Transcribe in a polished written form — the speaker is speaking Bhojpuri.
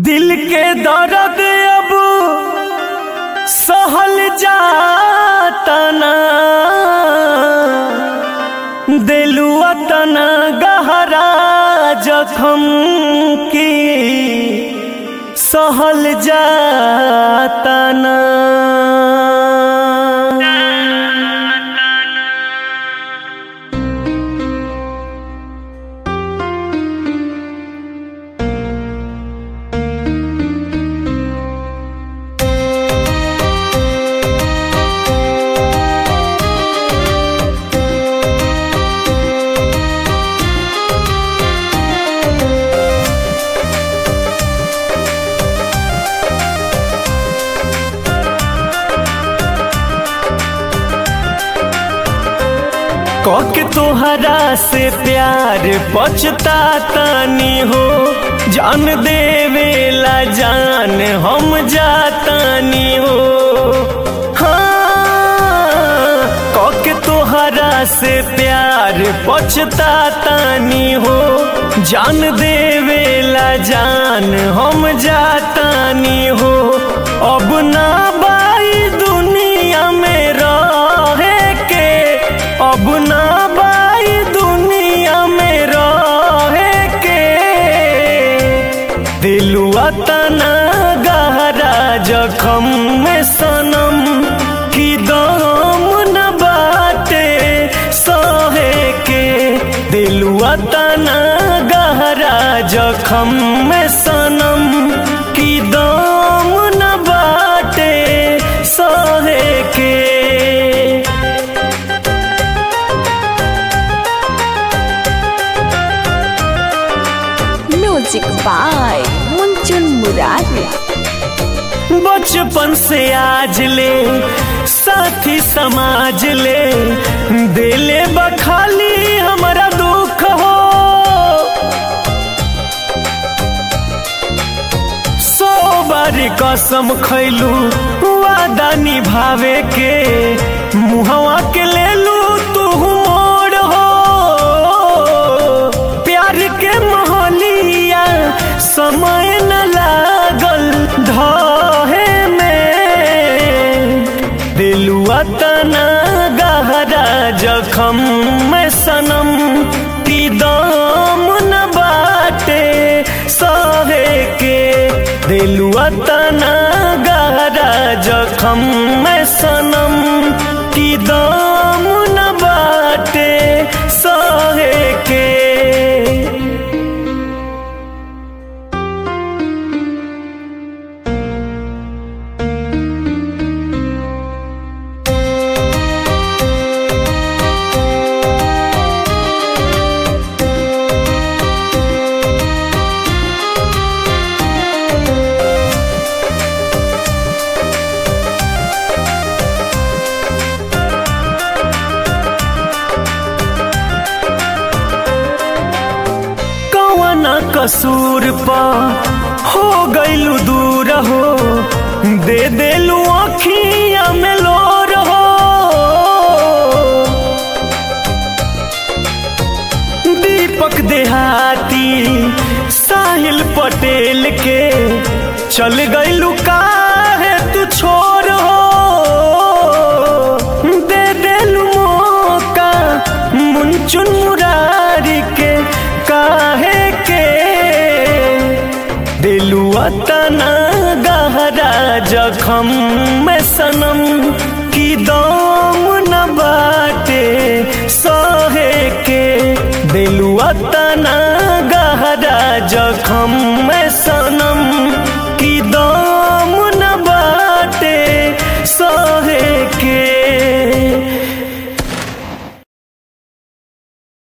दिल के दर्द अब सहल जाता ना, दिलवा तना गहरा जख्म की सहल जाता ना। के तोहरा से प्यार पछतातानी हो, जान देवेला जान हम जातानी हो। हाँ के तोहरा से प्यार पछतातानी हो, जान देवेला जान हम जातानी हो। अब ना बाई दुनिया में रहे के, अब ना बाई दुनिया में रहे के, दिलवा तना गहरा जख्म में सनम की दम न बाटे सहे के, दिलवा तना गहरा जख्म में सनम की दम न बाटे सहे के। Music by Munchun Murari. बचपन से आज ले साथी समाज ले, दिले बखाली हमारा दुख हो। सौ बार कसम खैलू वादा निभावे के, मुहवा के ले लू तू मोड़ हो। प्यार के मोहलिया समय न लागल ढहे में, दिलवा तना गहरा जख्म में सनम की दम न बाटे सहे के, दिलवा तना गहरा जख्म में सनम की दम न बाटे सहे के। कसूर पा हो गईलू दूर हो, दे देलू अखिया में लोर हो। दीपक देहाती साहिल पटेल के चल गईलू काहे तू छोर हो। दे देलू मौका मुंचुन मुरारी के काहे के, दिलवा तना गहरा जख्म में सनम की दम न बाटे सहे के, दिलवा तना